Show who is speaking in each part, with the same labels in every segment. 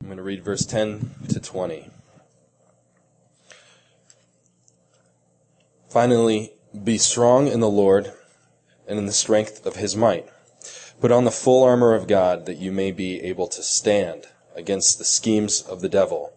Speaker 1: I'm going to read verse 10 to 20. Finally, be strong in the Lord and in the strength of his might. Put on the full armor of God that you may be able to stand against the schemes of the devil.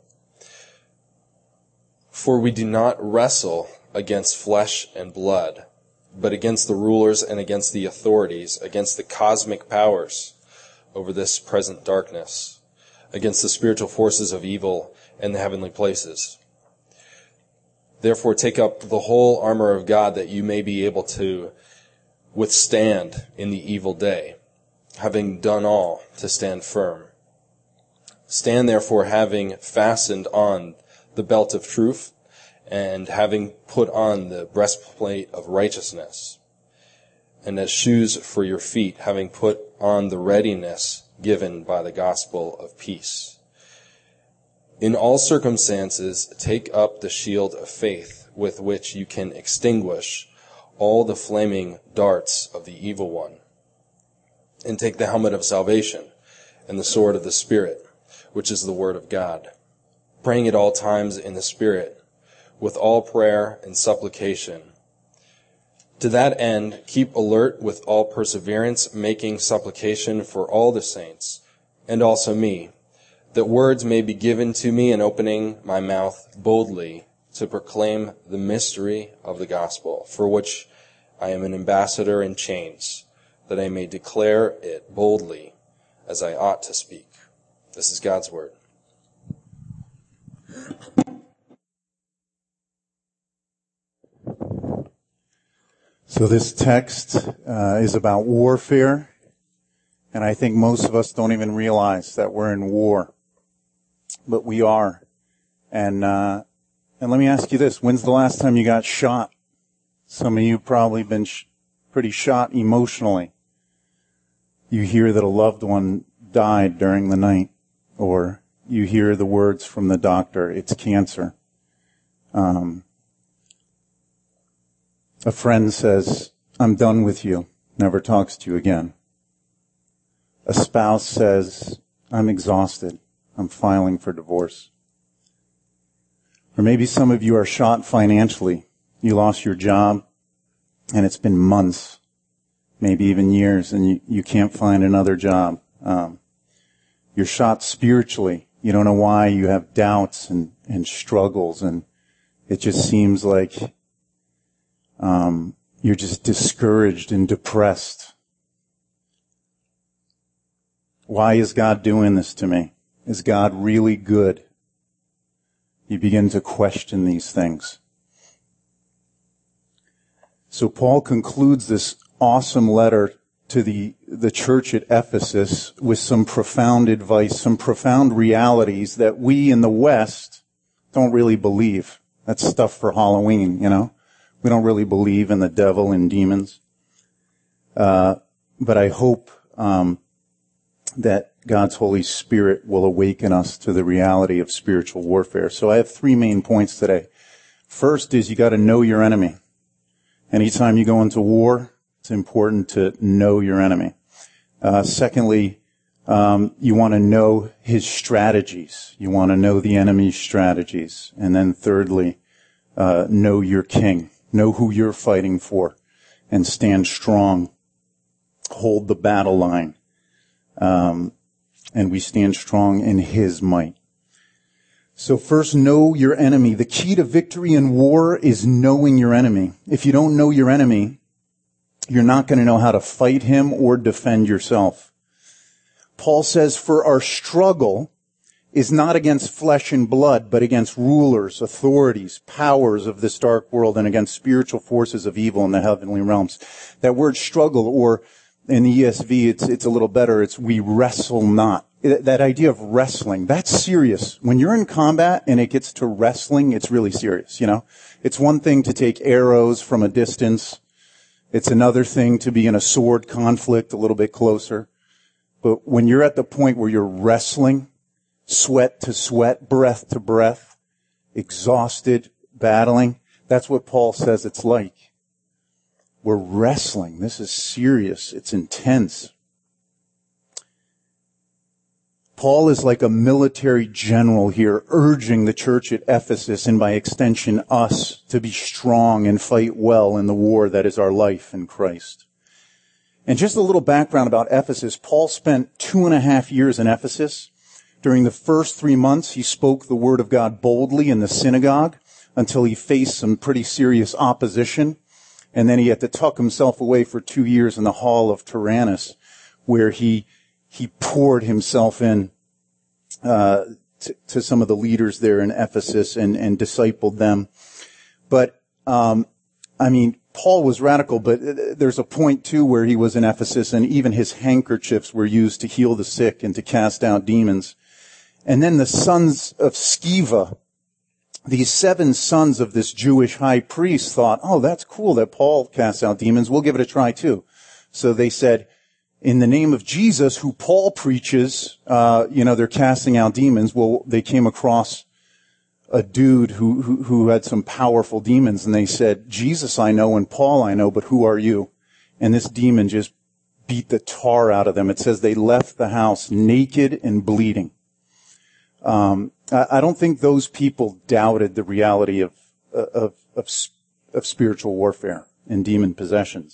Speaker 1: For we do not wrestle against flesh and blood, but against the rulers and against the authorities, against the cosmic powers over this present darkness, against the spiritual forces of evil in the heavenly places. Therefore, take up the whole armor of God that you may be able to withstand in the evil day, having done all to stand firm. Stand therefore, having fastened on the belt of truth, and having put on the breastplate of righteousness, and as shoes for your feet, having put on the readiness given by the gospel of peace. In all circumstances, take up the shield of faith, with which you can extinguish all the flaming darts of the evil one. And take the helmet of salvation and the sword of the Spirit, which is the word of God, praying at all times in the Spirit, with all prayer and supplication. To that end, keep alert with all perseverance, making supplication for all the saints, and also me, that words may be given to me in opening my mouth boldly to proclaim the mystery of the gospel, for which I am an ambassador in chains, that I may declare it boldly as I ought to speak. This is God's word.
Speaker 2: So this text is about warfare, and I think most of us don't even realize that we're in war, but we are. And let me ask you this: when's the last time you got shot? Some of you probably been pretty shot emotionally. You hear that a loved one died during the night, or you hear the words from the doctor, it's cancer. A friend says, I'm done with you, never talks to you again. A spouse says, I'm exhausted, I'm filing for divorce. Or maybe some of you are shot financially. You lost your job, and it's been months, maybe even years, and you can't find another job. You're shot spiritually. You don't know why. You have doubts and struggles, and it just seems like you're just discouraged and depressed. Why is God doing this to me? Is God really good? You begin to question these things. So Paul concludes this awesome letter to the church at Ephesus with some profound advice, some profound realities that we in the West don't really believe. That's stuff for Halloween, you know. We don't really believe in the devil and demons. But I hope that God's Holy Spirit will awaken us to the reality of spiritual warfare. So I have 3 main points today. First is you got to know your enemy. Anytime you go into war, it's important to know your enemy. Secondly, you want to know his strategies. You want to know the enemy's strategies. And then thirdly, know your king. Know who you're fighting for and stand strong. Hold the battle line. And we stand strong in his might. So first, know your enemy. The key to victory in war is knowing your enemy. If you don't know your enemy, you're not going to know how to fight him or defend yourself. Paul says, for our struggle is not against flesh and blood, but against rulers, authorities, powers of this dark world, and against spiritual forces of evil in the heavenly realms. That word struggle, or in the ESV, it's a little better, it's we wrestle not. That idea of wrestling, that's serious. When you're in combat and it gets to wrestling, it's really serious, you know. It's one thing to take arrows from a distance. It's another thing to be in a sword conflict a little bit closer. But when you're at the point where you're wrestling, sweat to sweat, breath to breath, exhausted, battling, that's what Paul says it's like. We're wrestling. This is serious. It's intense. Paul is like a military general here, urging the church at Ephesus, and by extension us, to be strong and fight well in the war that is our life in Christ. And just a little background about Ephesus. Paul spent 2.5 years in Ephesus. During the first 3 months, he spoke the word of God boldly in the synagogue until he faced some pretty serious opposition. And then he had to tuck himself away for 2 years in the hall of Tyrannus, where he poured himself in to some of the leaders there in Ephesus and discipled them. But Paul was radical, but there's a point too where he was in Ephesus and even his handkerchiefs were used to heal the sick and to cast out demons. And then the sons of Sceva, these 7 sons of this Jewish high priest, thought, oh, that's cool that Paul casts out demons. We'll give it a try too. So they said, in the name of Jesus, who Paul preaches, they're casting out demons. Well, they came across a dude who had some powerful demons, and they said, Jesus I know and Paul I know, but who are you? And this demon just beat the tar out of them. It says they left the house naked and bleeding. I don't think those people doubted the reality of spiritual warfare and demon possessions.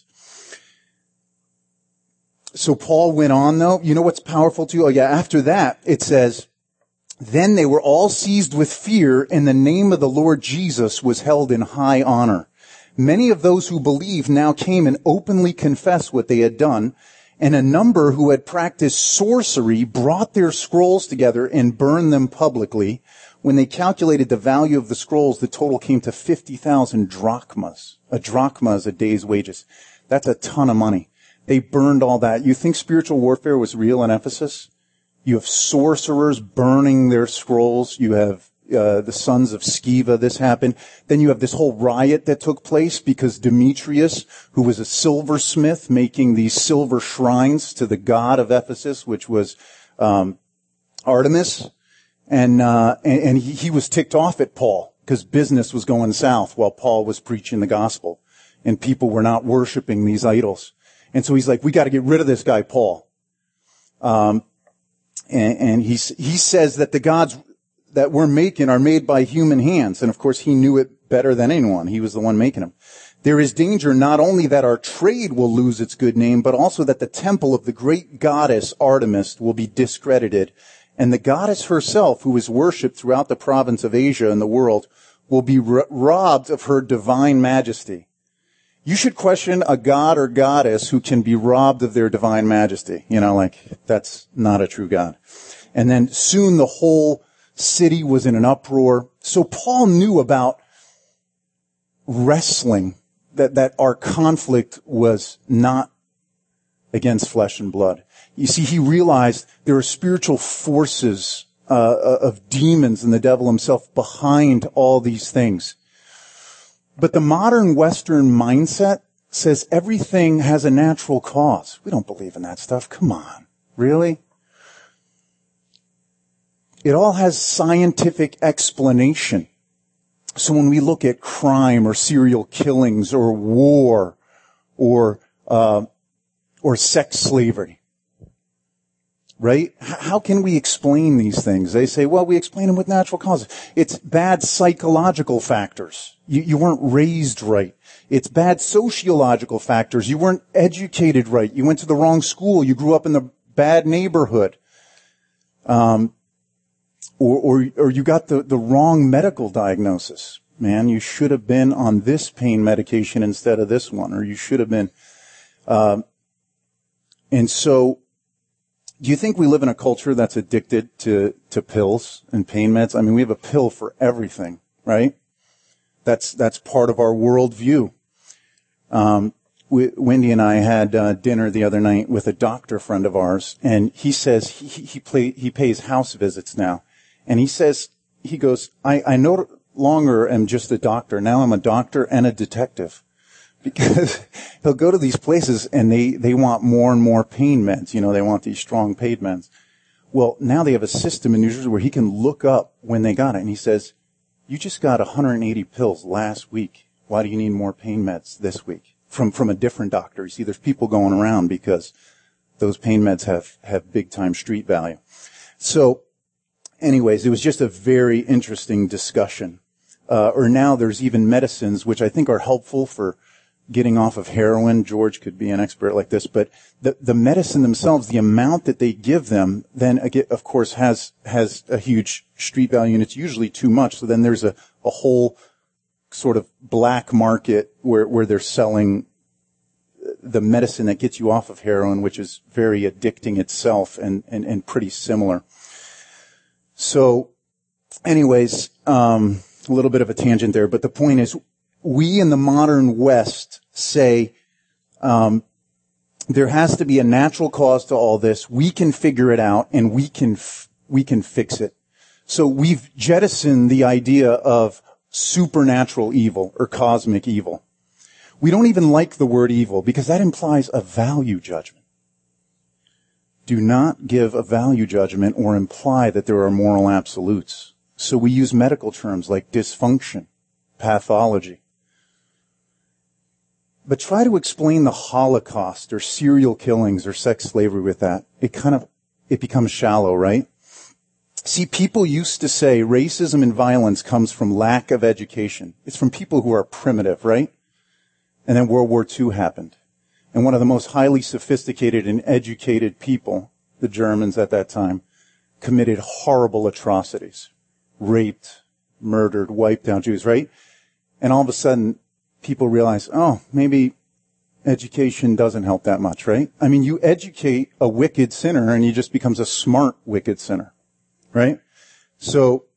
Speaker 2: So Paul went on though. You know what's powerful too? Oh yeah, after that, it says, then they were all seized with fear, and the name of the Lord Jesus was held in high honor. Many of those who believed now came and openly confessed what they had done, and a number who had practiced sorcery brought their scrolls together and burned them publicly. When they calculated the value of the scrolls, the total came to 50,000 drachmas. A drachma is a day's wages. That's a ton of money. They burned all that. You think spiritual warfare was real in Ephesus? You have sorcerers burning their scrolls. You have the sons of Sceva. This happened. Then you have this whole riot that took place because Demetrius, who was a silversmith, making these silver shrines to the god of Ephesus, which was Artemis, and he was ticked off at Paul because business was going south while Paul was preaching the gospel, and people were not worshiping these idols. And so he's like, we got to get rid of this guy, Paul. And he says that the gods that we're making are made by human hands. And of course, he knew it better than anyone. He was the one making them. There is danger not only that our trade will lose its good name, but also that the temple of the great goddess Artemis will be discredited. And the goddess herself, who is worshipped throughout the province of Asia and the world, will be robbed of her divine majesty. You should question a god or goddess who can be robbed of their divine majesty. That's not a true God. And then soon the whole city was in an uproar. So Paul knew about wrestling, that our conflict was not against flesh and blood. You see, he realized there are spiritual forces of demons and the devil himself behind all these things. But the modern Western mindset says everything has a natural cause. We don't believe in that stuff. Come on. Really? It all has scientific explanation. So when we look at crime or serial killings or war or sex slavery, right? How can we explain these things? They say, well, we explain them with natural causes. It's bad psychological factors. You weren't raised right. It's bad sociological factors. You weren't educated right. You went to the wrong school. You grew up in the bad neighborhood. Or you got the wrong medical diagnosis. Man, you should have been on this pain medication instead of this one, or you should have been. And so, do you think we live in a culture that's addicted to pills and pain meds? I mean, we have a pill for everything, right? That's part of our worldview. Wendy and I had dinner the other night with a doctor friend of ours, and he says he pays house visits now. And he goes, I no longer am just a doctor. Now I'm a doctor and a detective. Because he'll go to these places and they want more and more pain meds. They want these strong pain meds. Well, now they have a system in New Jersey where he can look up when they got it. And he says, you just got 180 pills last week. Why do you need more pain meds this week? From a different doctor. You see, there's people going around because those pain meds have big time street value. So, anyways, it was just a very interesting discussion. Or now there's even medicines which I think are helpful for getting off of heroin. George could be an expert like this, but the medicine themselves, the amount that they give them, then again, of course, has a huge street value, and it's usually too much. So then there's a whole sort of black market where they're selling the medicine that gets you off of heroin, which is very addicting itself and pretty similar. So, anyways, a little bit of a tangent there, but the point is, we in the modern West say there has to be a natural cause to all this. We can figure it out, and we can fix it. So we've jettisoned the idea of supernatural evil or cosmic evil. We don't even like the word evil because that implies a value judgment. Do not give a value judgment or imply that there are moral absolutes. So we use medical terms like dysfunction, pathology. But try to explain the Holocaust or serial killings or sex slavery with that. It becomes shallow, right? See, people used to say racism and violence comes from lack of education. It's from people who are primitive, right? And then World War II happened. And one of the most highly sophisticated and educated people, the Germans at that time, committed horrible atrocities. Raped, murdered, wiped out Jews, right? And all of a sudden, people realize, oh, maybe education doesn't help that much, right? I mean, you educate a wicked sinner and he just becomes a smart wicked sinner, right? So,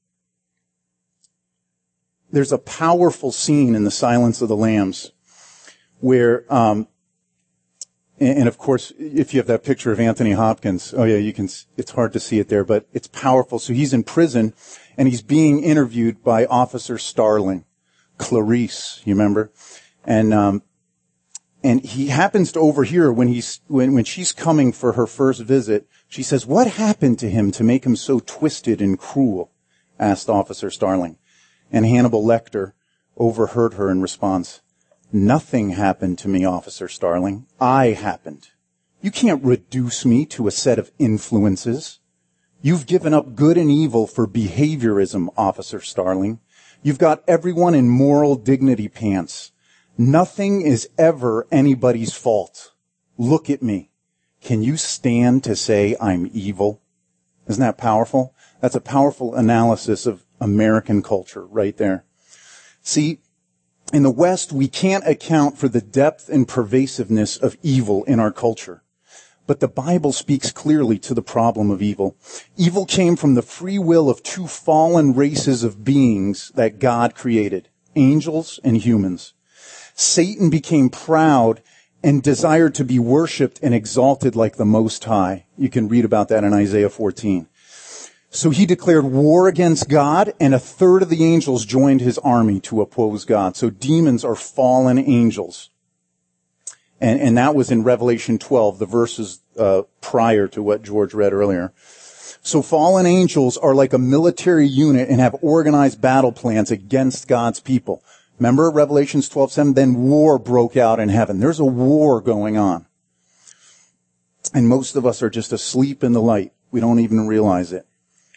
Speaker 2: there's a powerful scene in The Silence of the Lambs where, and of course, if you have that picture of Anthony Hopkins, oh yeah, it's hard to see it there, but it's powerful. So he's in prison and he's being interviewed by Officer Starling, Clarice, you remember? And he happens to overhear when she's coming for her first visit, she says, "What happened to him to make him so twisted and cruel?" asked Officer Starling. And Hannibal Lecter overheard her in response, "Nothing happened to me, Officer Starling. I happened. You can't reduce me to a set of influences. You've given up good and evil for behaviorism, Officer Starling. You've got everyone in moral dignity pants. Nothing is ever anybody's fault. Look at me. Can you stand to say I'm evil?" Isn't that powerful? That's a powerful analysis of American culture right there. See, in the West, we can't account for the depth and pervasiveness of evil in our culture. But the Bible speaks clearly to the problem of evil. Evil came from the free will of two fallen races of beings that God created, angels and humans. Satan became proud and desired to be worshipped and exalted like the Most High. You can read about that in Isaiah 14. So he declared war against God, and a third of the angels joined his army to oppose God. So demons are fallen angels. And that was in Revelation 12, the verses prior to what George read earlier. So fallen angels are like a military unit and have organized battle plans against God's people. Remember Revelations 12:7? Then war broke out in heaven. There's a war going on. And most of us are just asleep in the light. We don't even realize it.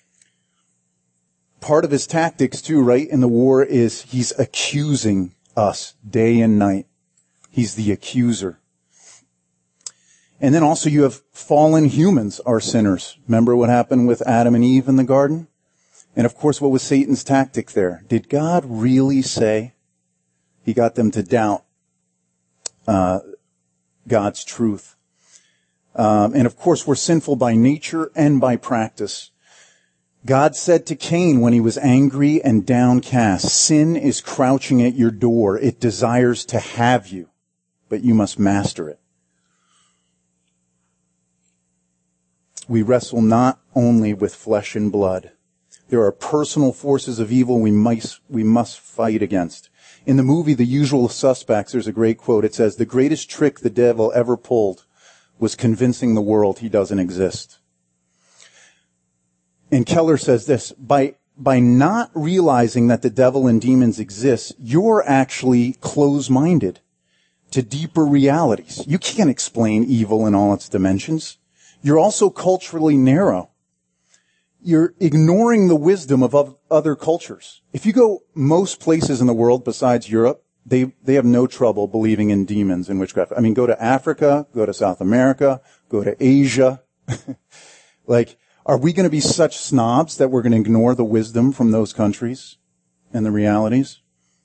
Speaker 2: Part of his tactics too, right, in the war is he's accusing us day and night. He's the accuser. And then also you have fallen humans are sinners. Remember what happened with Adam and Eve in the garden? And of course, what was Satan's tactic there? Did God really say? He got them to doubt God's truth. And of course, we're sinful by nature and by practice. God said to Cain when he was angry and downcast, "Sin is crouching at your door. It desires to have you, but you must master it." We wrestle not only with flesh and blood. There are personal forces of evil we must fight against. In the movie The Usual Suspects, there's a great quote. It says, "The greatest trick the devil ever pulled was convincing the world he doesn't exist." And Keller says this, by not realizing that the devil and demons exist, you're actually close-minded to deeper realities. You can't explain evil in all its dimensions. You're also culturally narrow. you're ignoring the wisdom of other cultures. If you go most places in the world besides Europe, they have no trouble believing in demons and witchcraft. I mean, go to Africa, go to South America, go to Asia. Like, are we going to be such snobs that we're going to ignore the wisdom from those countries and the realities?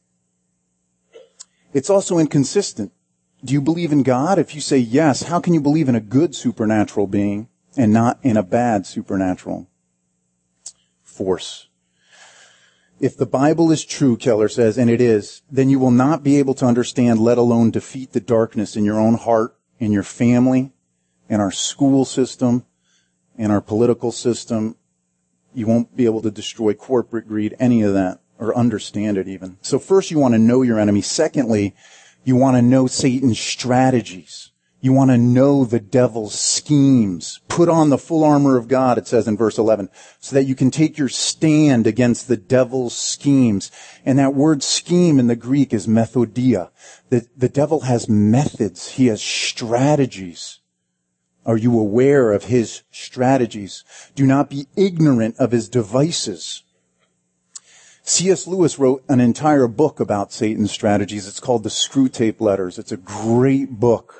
Speaker 2: It's also inconsistent. Do you believe in God? If you say yes, how can you believe in a good supernatural being and not in a bad supernatural force? If the Bible is true, Keller says, and it is, then you will not be able to understand, let alone defeat the darkness in your own heart, in your family, in our school system, in our political system. You won't be able to destroy corporate greed, any of that, or understand it even. So first you want to know your enemy. Secondly, you want to know Satan's strategies. You want to know the devil's schemes. Put on the full armor of God, it says in verse 11, so that you can take your stand against the devil's schemes. And that word scheme in the Greek is methodia. The devil has methods. He has strategies. Are you aware of his strategies? Do not be ignorant of his devices. C.S. Lewis wrote an entire book about Satan's strategies. It's called The Screwtape Letters. It's a great book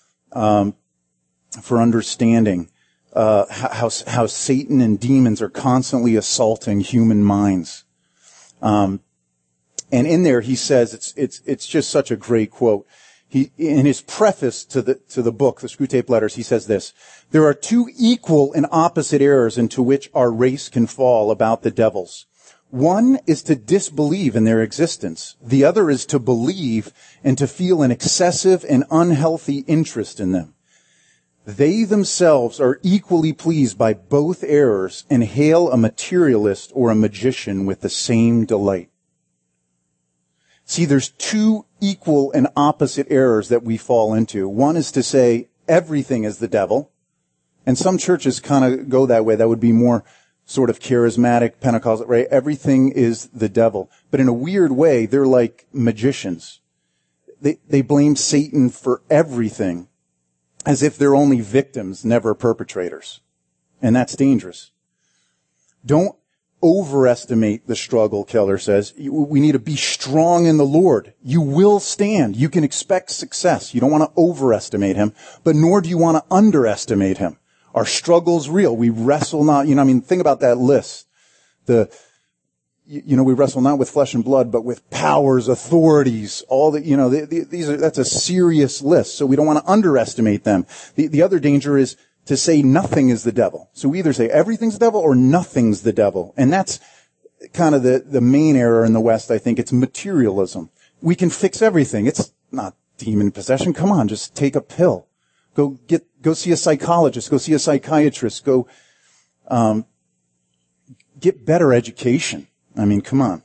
Speaker 2: for understanding how Satan and demons are constantly assaulting human minds. And in there he says it's just such a great quote. He, in his preface to the book, The Screwtape Letters, he says this: there are two equal and opposite errors into which our race can fall about the devils. One is to disbelieve in their existence. The other is to believe and to feel an excessive and unhealthy interest in them. They themselves are equally pleased by both errors and hail a materialist or a magician with the same delight. See, there's two equal and opposite errors that we fall into. One is to say everything is the devil, and some churches kind of go that way. That would be more sort of charismatic, Pentecostal, right? Everything is the devil. But in a weird way, they're like magicians. They blame Satan for everything as if they're only victims, never perpetrators. And that's dangerous. Don't overestimate the struggle, Keller says. We need to be strong in the Lord. You will stand. You can expect success. You don't want to overestimate him, but nor do you want to underestimate him. Our struggle's real. We wrestle not, think about that list. We wrestle not with flesh and blood, but with powers, authorities, all the, that's a serious list. So we don't want to underestimate them. The other danger is to say nothing is the devil. So we either say everything's the devil or nothing's the devil. And that's kind of the main error in the West, I think. It's materialism. We can fix everything. It's not demon possession. Come on, just take a pill. Go see a psychologist, go see a psychiatrist, go, get better education. I mean, come on.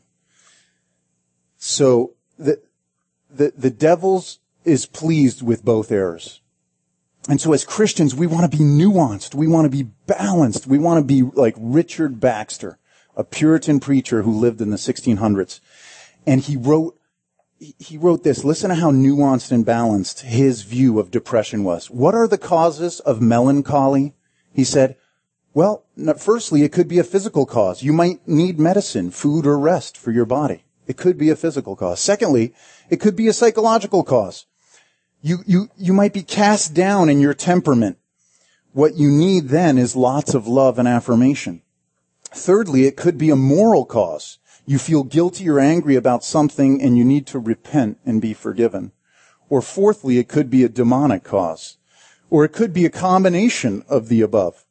Speaker 2: So, the devil is pleased with both errors. And so as Christians, we want to be nuanced. We want to be balanced. We want to be like Richard Baxter, a Puritan preacher who lived in the 1600s. And he wrote this. Listen to how nuanced and balanced his view of depression was. What are the causes of melancholy? He said, well, firstly, it could be a physical cause. You might need medicine, food, or rest for your body. It could be a physical cause. Secondly, it could be a psychological cause. You might be cast down in your temperament. What you need then is lots of love and affirmation. Thirdly, it could be a moral cause. You feel guilty or angry about something and you need to repent and be forgiven. Or fourthly, it could be a demonic cause. Or it could be a combination of the above.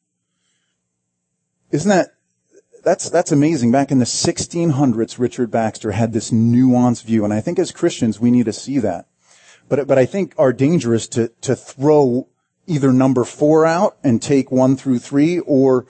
Speaker 2: Isn't that's amazing. Back in the 1600s, Richard Baxter had this nuanced view. And I think as Christians, we need to see that. But I think our danger is to throw either number 4 out and take 1 through 3, or,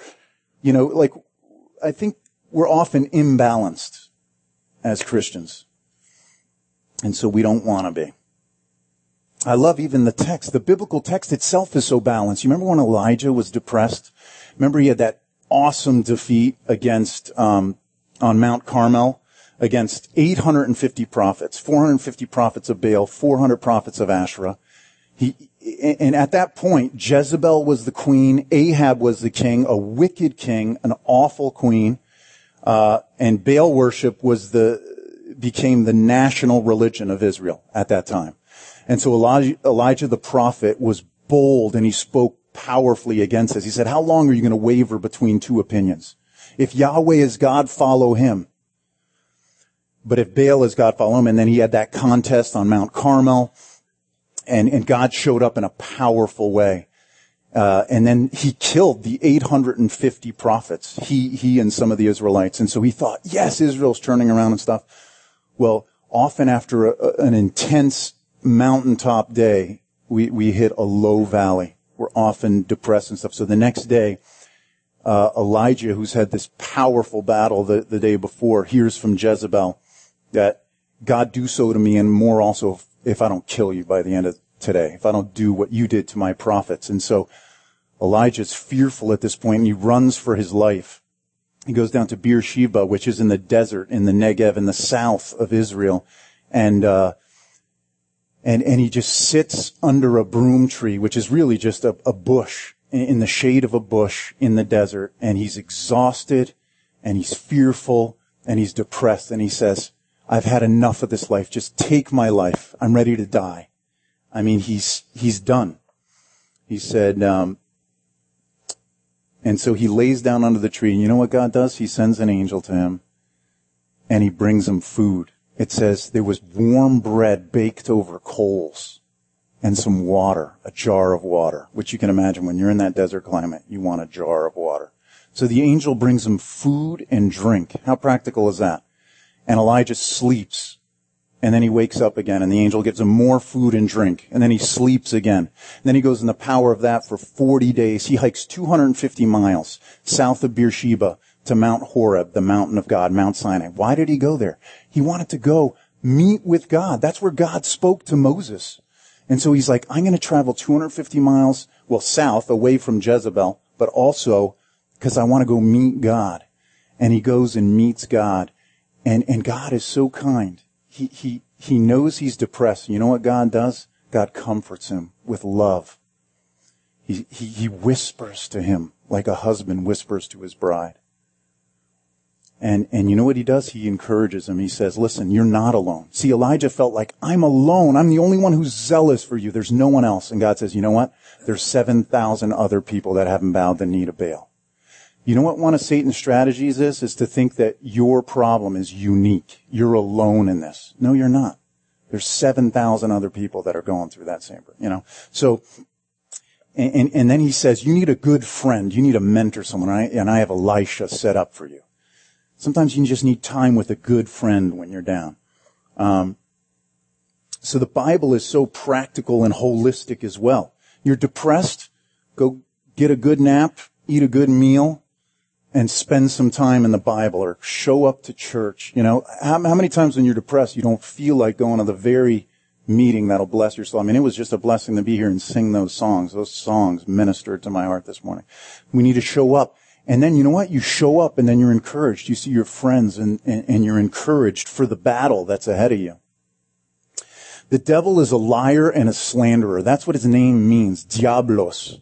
Speaker 2: I think we're often imbalanced as Christians. And so we don't want to be. I love even the text. The biblical text itself is so balanced. You remember when Elijah was depressed? Remember he had that awesome defeat against, on Mount Carmel against 850 prophets, 450 prophets of Baal, 400 prophets of Asherah. and at that point, Jezebel was the queen, Ahab was the king, a wicked king, an awful queen, and Baal worship became the national religion of Israel at that time. And so Elijah the prophet was bold, and he spoke powerfully against this. He said, how long are you going to waver between two opinions? If Yahweh is God, follow him. But if Baal is God, follow him. And then he had that contest on Mount Carmel, and God showed up in a powerful way. And then he killed the 850 prophets, he and some of the Israelites. And so he thought, yes, Israel's turning around and stuff. Well, often after an intense mountaintop day, we hit a low valley. We're often depressed and stuff. So the next day, Elijah, who's had this powerful battle the day before, hears from Jezebel that God do so to me and more also if I don't kill you by the end of today, if I don't do what you did to my prophets. And so Elijah's fearful at this point, and he runs for his life. He goes down to Beersheba, which is in the desert, in the Negev, in the south of Israel. And he just sits under a broom tree, which is really just a bush, in the shade of a bush in the desert. And he's exhausted, and he's fearful, and he's depressed. And he says, I've had enough of this life. Just take my life. I'm ready to die. I mean, he's done. He said, and so he lays down under the tree. And you know what God does? He sends an angel to him, and he brings him food. It says there was warm bread baked over coals and some water, a jar of water, which you can imagine when you're in that desert climate, you want a jar of water. So the angel brings him food and drink. How practical is that? And Elijah sleeps, and then he wakes up again, and the angel gives him more food and drink, and then he sleeps again. And then he goes in the power of that for 40 days. He hikes 250 miles south of Beersheba to Mount Horeb, the mountain of God, Mount Sinai. Why did he go there? He wanted to go meet with God. That's where God spoke to Moses. And so he's like, I'm going to travel 250 miles, south, away from Jezebel, but also because I want to go meet God. And he goes and meets God. And God is so kind. He knows he's depressed. You know what God does? God comforts him with love. He whispers to him like a husband whispers to his bride. And you know what he does? He encourages him. He says, listen, you're not alone. See, Elijah felt like, I'm alone. I'm the only one who's zealous for you. There's no one else. And God says, you know what? There's 7,000 other people that haven't bowed the knee to Baal. You know what one of Satan's strategies is to think that your problem is unique. You're alone in this. No, you're not. There's 7,000 other people that are going through that same, So, and then he says, you need a good friend. You need a mentor, someone. And I have Elisha set up for you. Sometimes you just need time with a good friend when you're down. So the Bible is so practical and holistic as well. You're depressed, go get a good nap, eat a good meal, and spend some time in the Bible, or show up to church. How many times when you're depressed, you don't feel like going to the very meeting that'll bless your soul? I mean, it was just a blessing to be here and sing those songs. Those songs ministered to my heart this morning. We need to show up. And then you know what? You show up and then you're encouraged. You see your friends and you're encouraged for the battle that's ahead of you. The devil is a liar and a slanderer. That's what his name means. Diablos.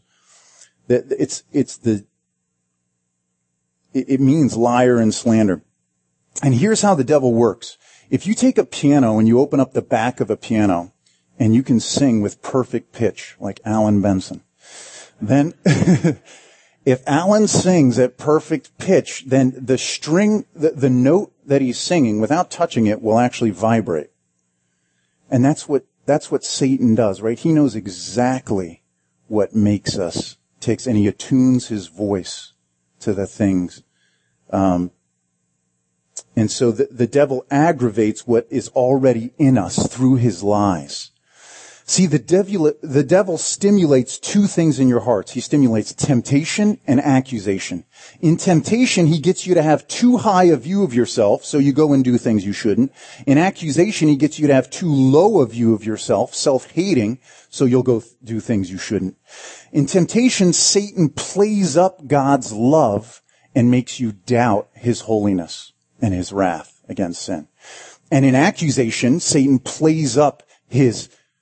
Speaker 2: It means liar and slander. And here's how the devil works. If you take a piano and you open up the back of a piano and you can sing with perfect pitch, like Alan Benson, then if Alan sings at perfect pitch, then the string, the note that he's singing without touching it will actually vibrate. And that's what Satan does, right? He knows exactly what makes us ticks, and he attunes his voice to the things. And so the devil aggravates what is already in us through his lies. See, the devil stimulates two things in your hearts. He stimulates temptation and accusation. In temptation, he gets you to have too high a view of yourself, so you go and do things you shouldn't. In accusation, he gets you to have too low a view of yourself, self-hating, so you'll go do things you shouldn't. In temptation, Satan plays up God's love and makes you doubt his holiness and his wrath against sin. And in accusation, Satan plays up his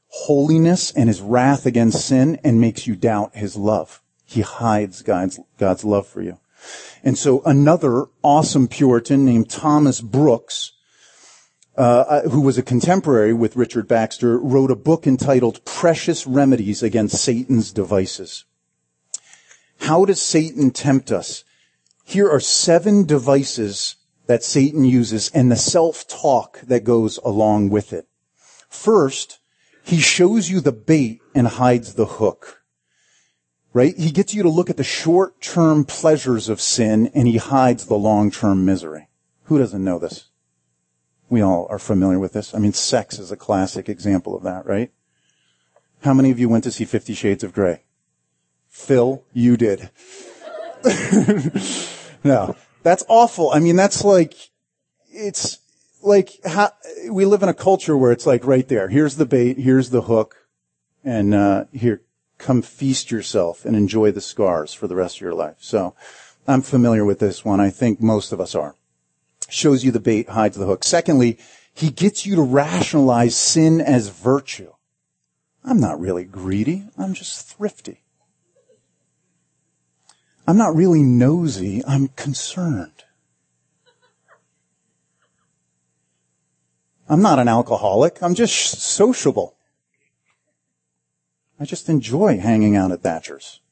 Speaker 2: holiness and his wrath against sin and makes you doubt his love. He hides God's love for you. And so another awesome Puritan named Thomas Brooks, who was a contemporary with Richard Baxter, wrote a book entitled Precious Remedies Against Satan's Devices. How does Satan tempt us? Here are 7 devices that Satan uses and the self-talk that goes along with it. First, he shows you the bait and hides the hook. Right? He gets you to look at the short-term pleasures of sin and he hides the long-term misery. Who doesn't know this? We all are familiar with this. I mean, sex is a classic example of that, right? How many of you went to see 50 Shades of Grey? Phil, you did. No, that's awful. I mean, that's like, it's like, we live in a culture where it's like right there. Here's the bait, here's the hook, and here, come feast yourself and enjoy the scars for the rest of your life. So, I'm familiar with this one. I think most of us are. Shows you the bait, hides the hook. Secondly, he gets you to rationalize sin as virtue. I'm not really greedy. I'm just thrifty. I'm not really nosy. I'm concerned. I'm not an alcoholic. I'm just sociable. I just enjoy hanging out at Thatcher's.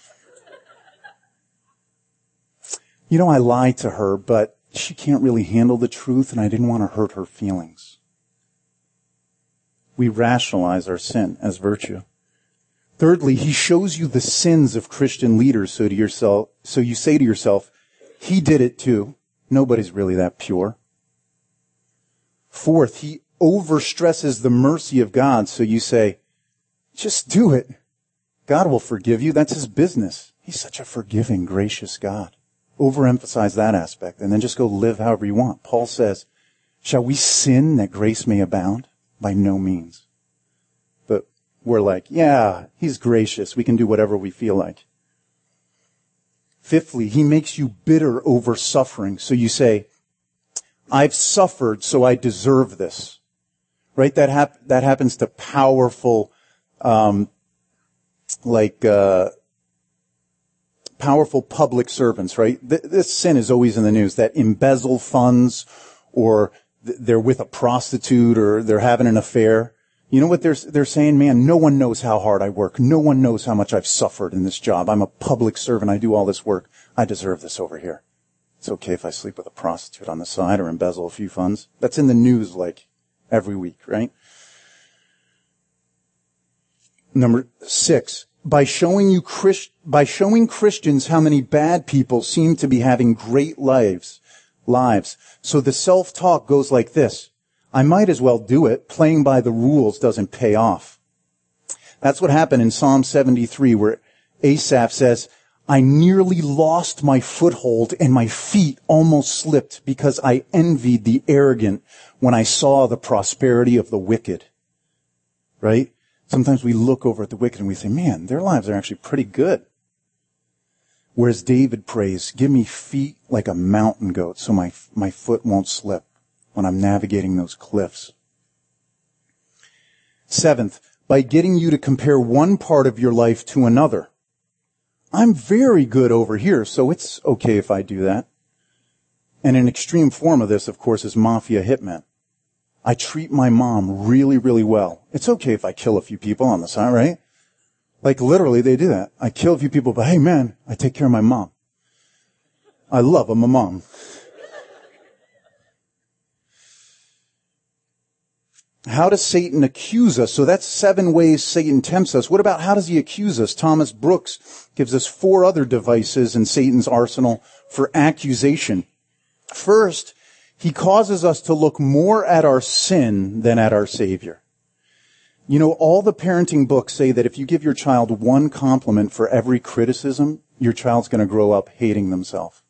Speaker 2: You know, I lied to her, but she can't really handle the truth, and I didn't want to hurt her feelings. We rationalize our sin as virtue. Thirdly, he shows you the sins of Christian leaders, so you say to yourself, he did it too. Nobody's really that pure. Fourth, he overstresses the mercy of God, so you say, just do it. God will forgive you. That's his business. He's such a forgiving, gracious God. Overemphasize that aspect and then just go live however you want. Paul says, shall we sin that grace may abound? By no means. But we're like, yeah, he's gracious. We can do whatever we feel like. Fifthly, he makes you bitter over suffering. So you say, I've suffered, so I deserve this. Right? That happens to powerful, powerful public servants, right? This sin is always in the news, that embezzle funds, or they're with a prostitute, or they're having an affair. You know what they're saying? Man, no one knows how hard I work. No one knows how much I've suffered in this job. I'm a public servant. I do all this work. I deserve this over here. It's okay if I sleep with a prostitute on the side or embezzle a few funds. That's in the news like every week, right? Number 6. By showing Christians how many bad people seem to be having great lives. So the self-talk goes like this. I might as well do it. Playing by the rules doesn't pay off. That's what happened in Psalm 73, where Asaph says, I nearly lost my foothold and my feet almost slipped because I envied the arrogant when I saw the prosperity of the wicked. Right? Sometimes we look over at the wicked and we say, man, their lives are actually pretty good. Whereas David prays, give me feet like a mountain goat so my foot won't slip when I'm navigating those cliffs. 7th, by getting you to compare one part of your life to another. I'm very good over here, so it's okay if I do that. And an extreme form of this, of course, is mafia hitmen. I treat my mom really, really well. It's okay if I kill a few people on the side, right? Like literally they do that. I kill a few people, but hey man, I take care of my mom. I love my mom. How does Satan accuse us? So that's 7 ways Satan tempts us. What about how does he accuse us? Thomas Brooks gives us 4 other devices in Satan's arsenal for accusation. First, he causes us to look more at our sin than at our Savior. You know, all the parenting books say that if you give your child one compliment for every criticism, your child's going to grow up hating themselves.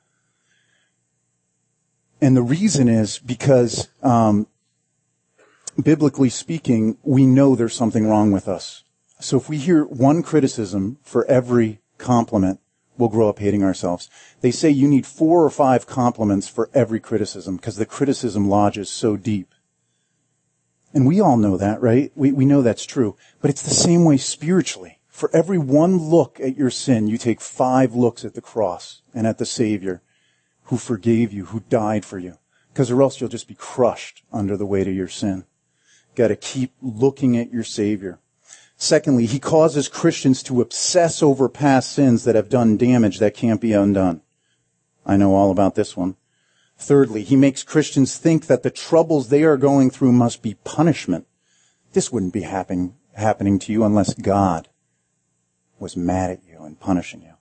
Speaker 2: And the reason is because, biblically speaking, we know there's something wrong with us. So if we hear one criticism for every compliment, we'll grow up hating ourselves. They say you need 4 or 5 compliments for every criticism because the criticism lodges so deep. And we all know that, right? We know that's true. But it's the same way spiritually. For every one look at your sin, you take 5 looks at the cross and at the Savior who forgave you, who died for you. Because or else you'll just be crushed under the weight of your sin. Got to keep looking at your Savior. Secondly, he causes Christians to obsess over past sins that have done damage that can't be undone. I know all about this one. Thirdly, he makes Christians think that the troubles they are going through must be punishment. This wouldn't be happening to you unless God was mad at you and punishing you.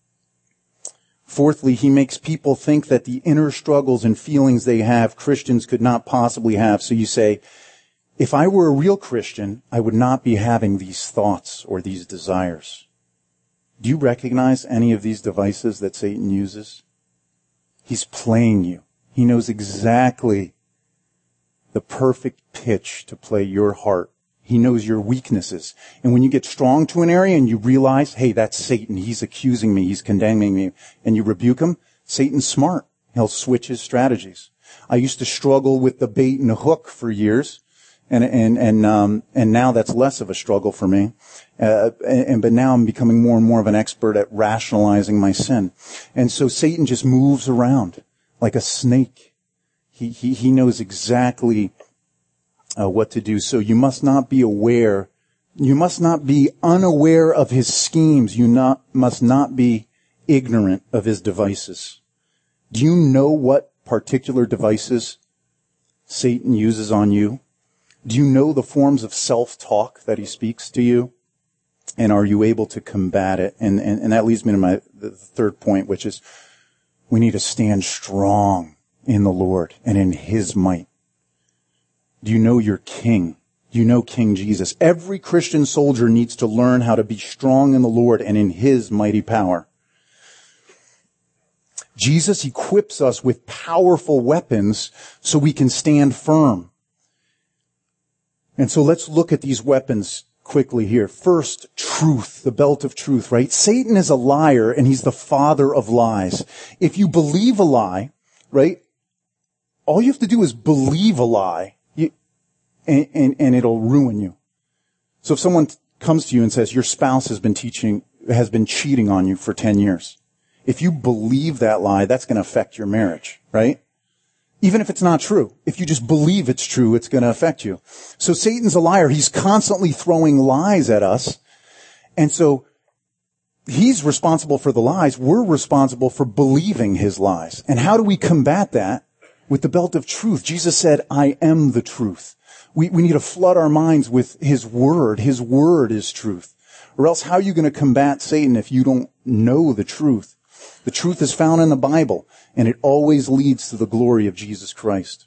Speaker 2: Fourthly, he makes people think that the inner struggles and feelings they have, Christians could not possibly have. So you say, if I were a real Christian, I would not be having these thoughts or these desires. Do you recognize any of these devices that Satan uses? He's playing you. He knows exactly the perfect pitch to play your heart. He knows your weaknesses. And when you get strong to an area and you realize, hey, that's Satan. He's accusing me. He's condemning me. And you rebuke him, Satan's smart. He'll switch his strategies. I used to struggle with the bait and the hook for years. And now that's less of a struggle for me. But now I'm becoming more and more of an expert at rationalizing my sin. And so Satan just moves around like a snake. He knows exactly what to do. So you must not be aware. You must not be unaware of his schemes. You must not be ignorant of his devices. Do you know what particular devices Satan uses on you? Do you know the forms of self-talk that he speaks to you? And are you able to combat it? And that leads me to the third point, which is we need to stand strong in the Lord and in his might. Do you know your King? Do you know King Jesus? Every Christian soldier needs to learn how to be strong in the Lord and in his mighty power. Jesus equips us with powerful weapons so we can stand firm. And so let's look at these weapons quickly here. First, truth, the belt of truth, right? Satan is a liar and he's the father of lies. If you believe a lie, right, all you have to do is believe a lie and it'll ruin you. So if someone comes to you and says your spouse has been cheating on you for 10 years, if you believe that lie, that's going to affect your marriage, right? Even if it's not true. If you just believe it's true, it's going to affect you. So Satan's a liar. He's constantly throwing lies at us. And so he's responsible for the lies. We're responsible for believing his lies. And how do we combat that? With the belt of truth. Jesus said, I am the truth. We need to flood our minds with his word. His word is truth. Or else how are you going to combat Satan if you don't know the truth? The truth is found in the Bible, and it always leads to the glory of Jesus Christ.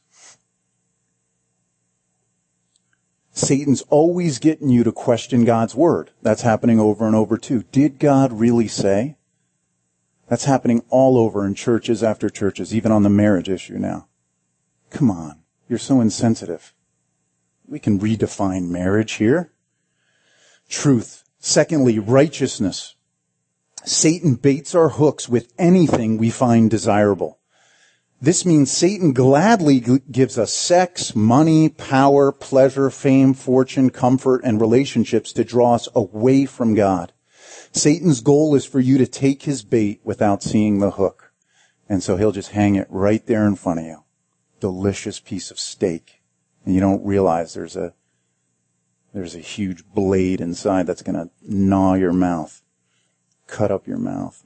Speaker 2: Satan's always getting you to question God's word. That's happening over and over too. Did God really say? That's happening all over in churches after churches, even on the marriage issue now. Come on, you're so insensitive. We can redefine marriage here. Truth. Secondly, righteousness. Satan baits our hooks with anything we find desirable. This means Satan gladly gives us sex, money, power, pleasure, fame, fortune, comfort, and relationships to draw us away from God. Satan's goal is for you to take his bait without seeing the hook. And so he'll just hang it right there in front of you. Delicious piece of steak. And you don't realize there's a huge blade inside that's going to gnaw your mouth. Cut up your mouth.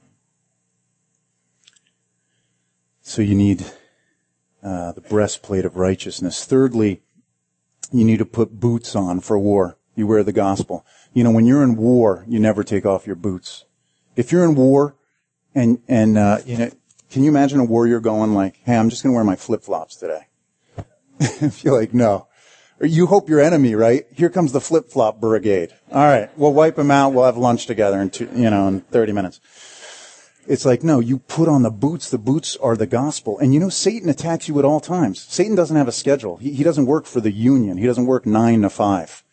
Speaker 2: So you need the breastplate of righteousness. Thirdly, you need to put boots on for war. You wear the gospel. You know, when you're in war, you never take off your boots. If you're in war and you know, can you imagine a warrior going like, hey, I'm just going to wear my flip-flops today? If you're like, no. Or you hope your enemy, right? Here comes the flip-flop brigade. All right, we'll wipe them out. We'll have lunch together in 30 minutes. It's like, no, you put on the boots. The boots are the gospel. And you know, Satan attacks you at all times. Satan doesn't have a schedule. He doesn't work for the union. He doesn't work 9 to 5.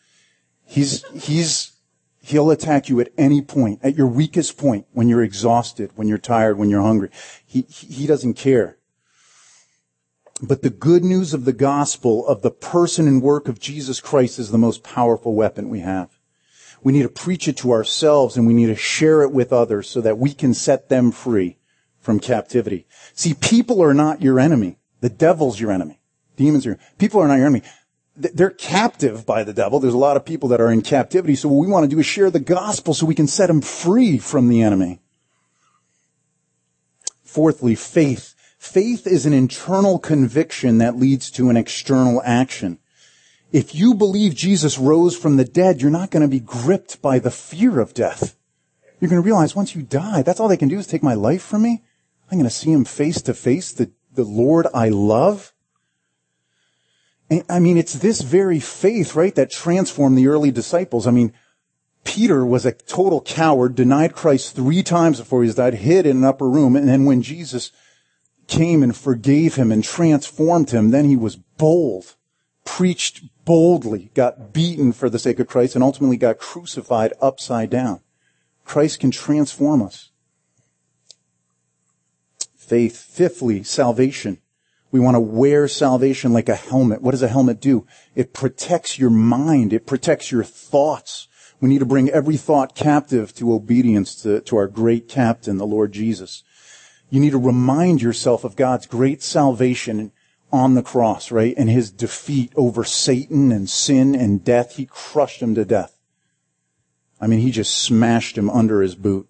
Speaker 2: He'll attack you at any point, at your weakest point, when you're exhausted, when you're tired, when you're hungry. He doesn't care. But the good news of the gospel of the person and work of Jesus Christ is the most powerful weapon we have. We need to preach it to ourselves, and we need to share it with others so that we can set them free from captivity. See, people are not your enemy. The devil's your enemy. Demons are. People are not your enemy. They're captive by the devil. There's a lot of people that are in captivity. So what we want to do is share the gospel so we can set them free from the enemy. Fourthly, faith. Faith is an internal conviction that leads to an external action. If you believe Jesus rose from the dead, you're not going to be gripped by the fear of death. You're going to realize once you die, that's all they can do is take my life from me. I'm going to see him face to face, the Lord I love. And, it's this very faith, right, that transformed the early disciples. Peter was a total coward, denied Christ 3 times before he died, hid in an upper room, and then when Jesus came and forgave him and transformed him, then he was bold, preached boldly, got beaten for the sake of Christ, and ultimately got crucified upside down. Christ can transform us. Faith. Fifthly, salvation. We want to wear salvation like a helmet. What does a helmet do? It protects your mind. It protects your thoughts. We need to bring every thought captive to obedience to our great captain, the Lord Jesus. You need to remind yourself of God's great salvation on the cross, right? And his defeat over Satan and sin and death. He crushed him to death. He just smashed him under his boot.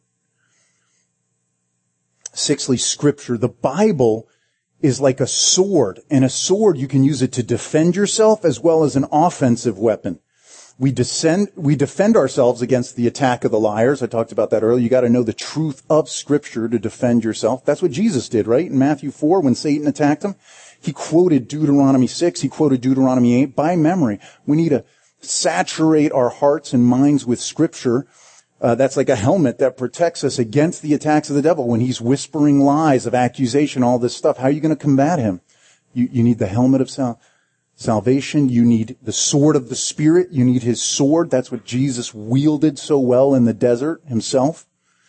Speaker 2: Sixthly, Scripture. The Bible is like a sword, and a sword, you can use it to defend yourself as well as an offensive weapon. We defend ourselves against the attack of the liars. I talked about that earlier. You got to know the truth of Scripture to defend yourself. That's what Jesus did, right? In Matthew 4, when Satan attacked him, he quoted Deuteronomy 6, he quoted Deuteronomy 8 by memory. We need to saturate our hearts and minds with Scripture. That's like a helmet that protects us against the attacks of the devil when he's whispering lies of accusation, all this stuff. How are you going to combat him? You need the helmet of salvation. You need the sword of the Spirit. You need his sword. That's what Jesus wielded so well in the desert himself.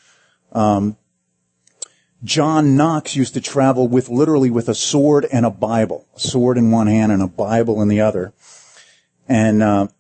Speaker 2: John Knox used to travel literally with a sword and a Bible. A sword in one hand and a Bible in the other. And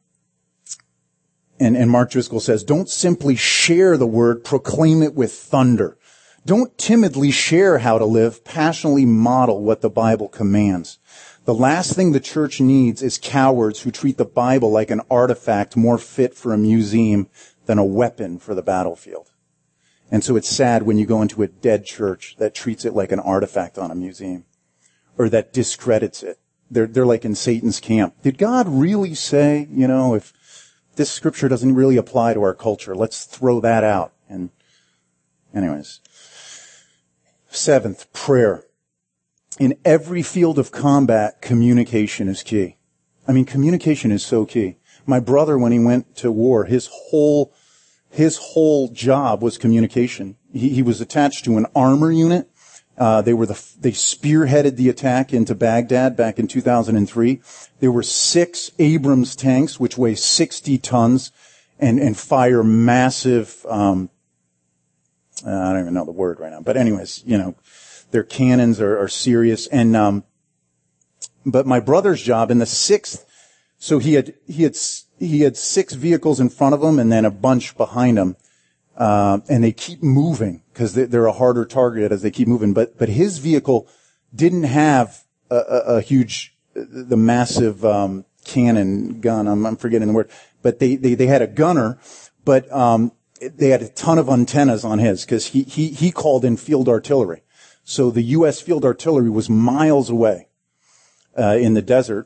Speaker 2: Mark Driscoll says, don't simply share the word, proclaim it with thunder. Don't timidly share how to live, passionately model what the Bible commands. The last thing the church needs is cowards who treat the Bible like an artifact more fit for a museum than a weapon for the battlefield. And so it's sad when you go into a dead church that treats it like an artifact on a museum, or that discredits it. They're like in Satan's camp. Did God really say, if this scripture doesn't really apply to our culture, let's throw that out? And anyways. Seventh, prayer. In every field of combat, communication is key. Communication is so key. My brother, when he went to war, his whole job was communication. He was attached to an armor unit. They spearheaded the attack into Baghdad back in 2003. There were 6 Abrams tanks, which weigh 60 tons and fire massive, I don't even know the word right now, but anyways, their cannons are serious. And, but my brother's job in the 6th, so he had 6 vehicles in front of him and then a bunch behind him. And they keep moving because they're a harder target as they keep moving. But his vehicle didn't have a huge, the massive, cannon gun. I'm forgetting the word, but they had a gunner, but, they had a ton of antennas on his because he called in field artillery. So the U.S. field artillery was miles away, in the desert.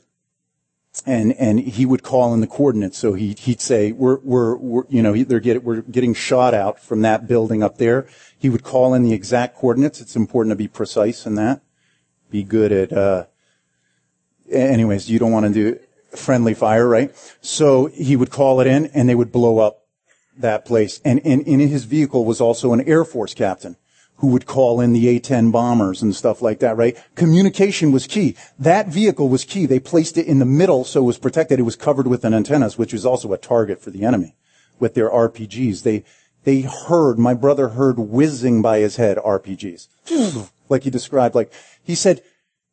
Speaker 2: And he would call in the coordinates. So he'd say, we're getting shot out from that building up there. He would call in the exact coordinates. It's important to be precise in that. Be good at, anyways, you don't want to do friendly fire, right? So he would call it in and they would blow up that place. And in his vehicle was also an Air Force captain who would call in the A-10 bombers and stuff like that, right? Communication was key. That vehicle was key. They placed it in the middle so it was protected. It was covered with an antennas, which was also a target for the enemy with their RPGs. My brother heard whizzing by his head RPGs. Like he described, he said,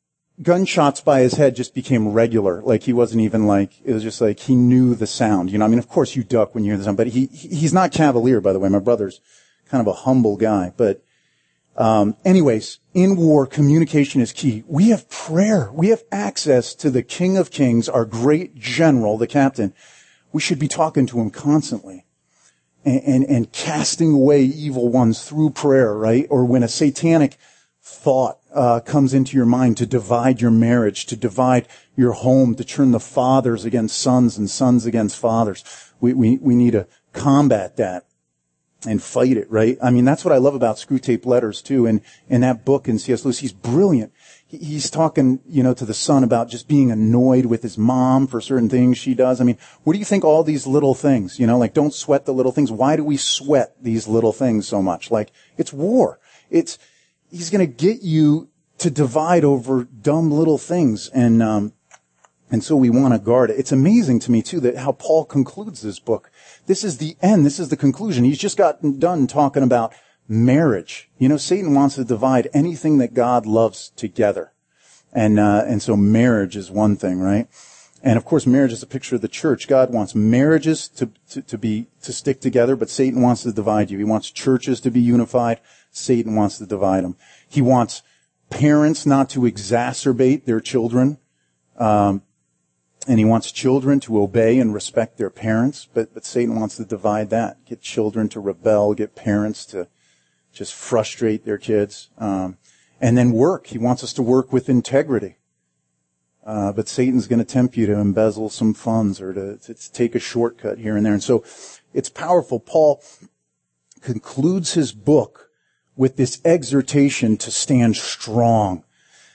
Speaker 2: gunshots by his head just became regular. Like he wasn't even like, it was just like he knew the sound. You know, I mean, of course you duck when you hear the sound, but he's not cavalier, by the way. My brother's kind of a humble guy. But anyways, in war, communication is key. We have prayer. We have access to the King of Kings, our great general, the captain. We should be talking to him constantly and casting away evil ones through prayer, right? Or when a satanic thought comes into your mind to divide your marriage, to divide your home, to turn the fathers against sons and sons against fathers. We need to combat that and fight it, right? I mean, that's what I love about Screwtape Letters too. And in that book in C.S. Lewis, he's brilliant. He's talking, to the son about just being annoyed with his mom for certain things she does. I mean, what do you think all these little things, like don't sweat the little things. Why do we sweat these little things so much? Like, it's war. He's going to get you to divide over dumb little things. And so we want to guard it. It's amazing to me too that how Paul concludes this book. This is the end. This is the conclusion. He's just gotten done talking about marriage. Satan wants to divide anything that God loves together. And so marriage is one thing, right? And of course, marriage is a picture of the church. God wants marriages to stick together, but Satan wants to divide you. He wants churches to be unified. Satan wants to divide them. He wants parents not to exacerbate their children. And he wants children to obey and respect their parents, but Satan wants to divide that. Get children to rebel, get parents to just frustrate their kids. And then work. He wants us to work with integrity. But Satan's going to tempt you to embezzle some funds or to take a shortcut here and there. And so it's powerful. Paul concludes his book with this exhortation to stand strong.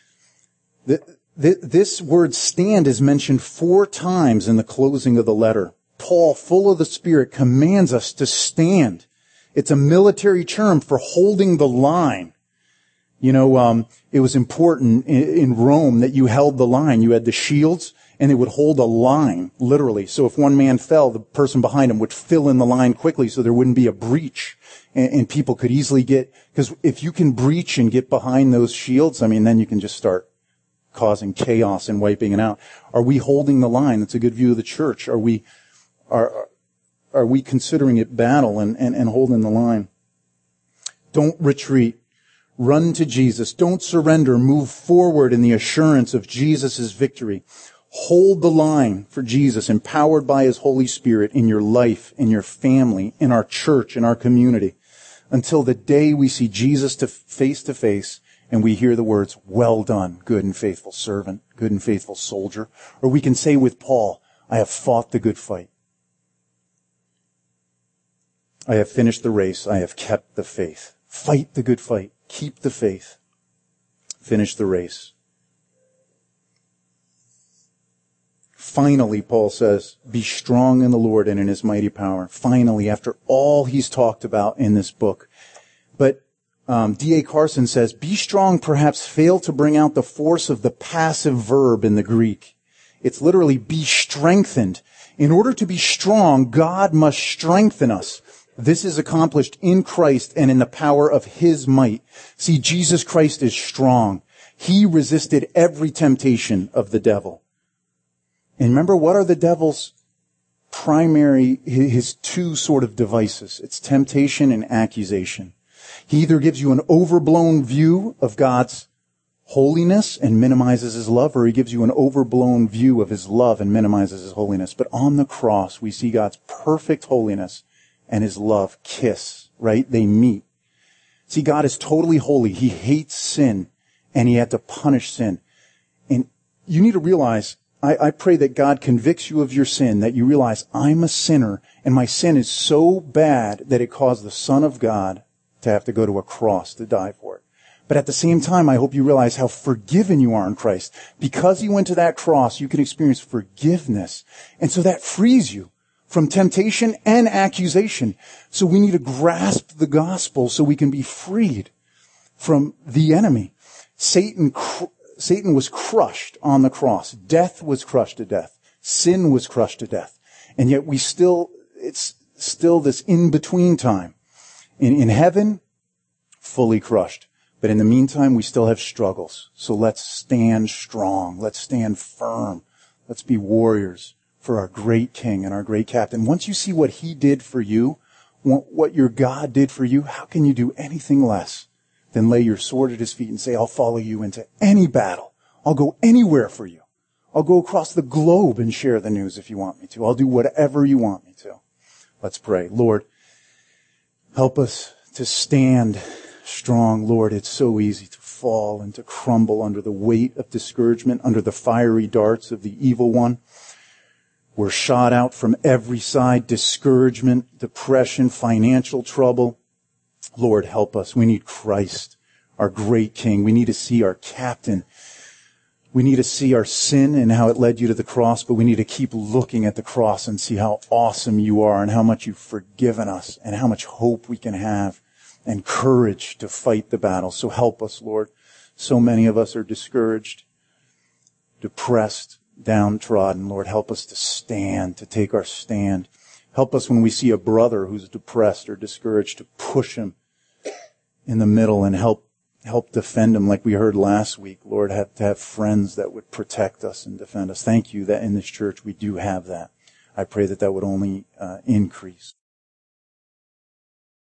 Speaker 2: This word stand is mentioned 4 times in the closing of the letter. Paul, full of the Spirit, commands us to stand. It's a military term for holding the line. It was important in Rome that you held the line. You had the shields, and they would hold a line, literally. So if one man fell, the person behind him would fill in the line quickly so there wouldn't be a breach. And people could easily because if you can breach and get behind those shields, then you can just start causing chaos and wiping it out. Are we holding the line? That's a good view of the church. Are we considering it battle and holding the line? Don't retreat. Run to Jesus. Don't surrender. Move forward in the assurance of Jesus' victory. Hold the line for Jesus, empowered by His Holy Spirit in your life, in your family, in our church, in our community, until the day we see Jesus to face and we hear the words, "Well done, good and faithful servant, good and faithful soldier." Or we can say with Paul, "I have fought the good fight. I have finished the race. I have kept the faith." Fight the good fight. Keep the faith. Finish the race. Finally, Paul says, be strong in the Lord and in His mighty power. Finally, after all he's talked about in this book. But D.A. Carson says, be strong perhaps failed to bring out the force of the passive verb in the Greek. It's literally be strengthened. In order to be strong, God must strengthen us. This is accomplished in Christ and in the power of His might. See, Jesus Christ is strong. He resisted every temptation of the devil. And remember, what are the devil's his 2 sort of devices? It's temptation and accusation. He either gives you an overblown view of God's holiness and minimizes His love, or he gives you an overblown view of His love and minimizes His holiness. But on the cross, we see God's perfect holiness and His love kiss, right? They meet. See, God is totally holy. He hates sin, and He had to punish sin. And you need to realize, I pray that God convicts you of your sin, that you realize I'm a sinner, and my sin is so bad that it caused the Son of God to have to go to a cross to die for it. But at the same time, I hope you realize how forgiven you are in Christ. Because He went to that cross, you can experience forgiveness. And so that frees you from temptation and accusation. So we need to grasp the gospel so we can be freed from the enemy. Satan was crushed on the cross. Death was crushed to death. Sin was crushed to death. And yet it's still this in-between time. In heaven, fully crushed. But in the meantime, we still have struggles. So let's stand strong. Let's stand firm. Let's be warriors for our great King and our great Captain. Once you see what he did for you, what your God did for you, how can you do anything less than lay your sword at his feet and say, I'll follow you into any battle. I'll go anywhere for you. I'll go across the globe and share the news if you want me to. I'll do whatever you want me to. Let's pray. Lord, help us to stand strong. Lord, it's so easy to fall and to crumble under the weight of discouragement, under the fiery darts of the evil one. We're shot out from every side, discouragement, depression, financial trouble. Lord, help us. We need Christ, our great King. We need to see our Captain. We need to see our sin and how it led you to the cross, but we need to keep looking at the cross and see how awesome you are and how much you've forgiven us and how much hope we can have and courage to fight the battle. So help us, Lord. So many of us are discouraged, depressed, downtrodden. Lord, help us to stand, to take our stand. Help us when we see a brother who's depressed or discouraged to push him in the middle and help defend him like we heard last week. Lord, to have friends that would protect us and defend us. Thank you that in this church we do have that. I pray that would only increase.